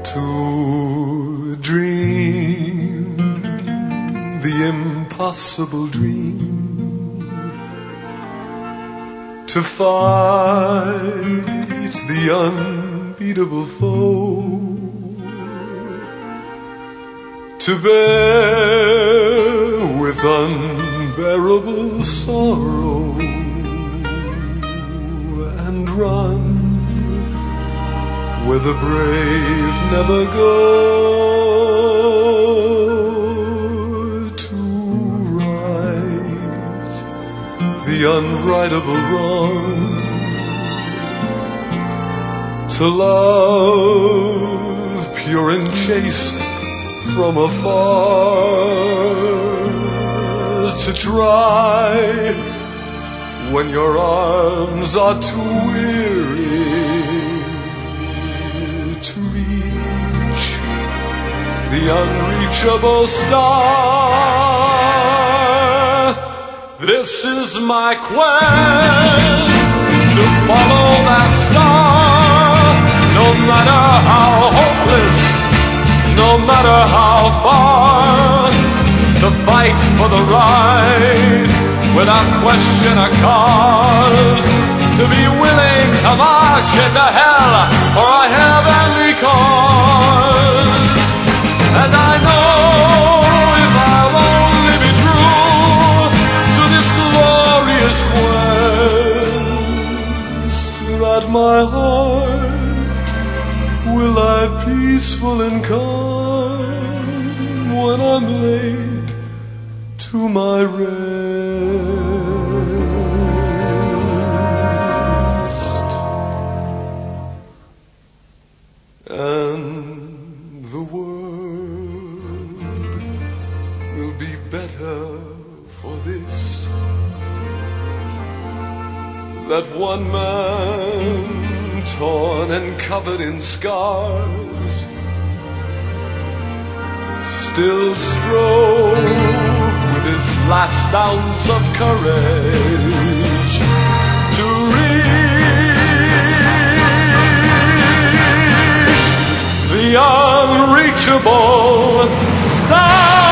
to dream the impossible dream, to fight the unbeatable foe, to bear with unbearable sorrow, and run where the brave never go, to right the unrightable wrong, to love pure and chaste from afar, to try when your arms are too weary, to reach the unreachable star. This is my quest, to follow that star, no matter how hopeless, no matter how far, to fight for the right without question or cause, to be willing to march into hell for a heavenly cause. And I know if I'll only be true to this glorious quest, that my heart will lie peaceful and calm when I'm laid to my rest. And the world will be better for this, that one man torn and covered in scars still strove with his last ounce of courage to reach the unreachable star.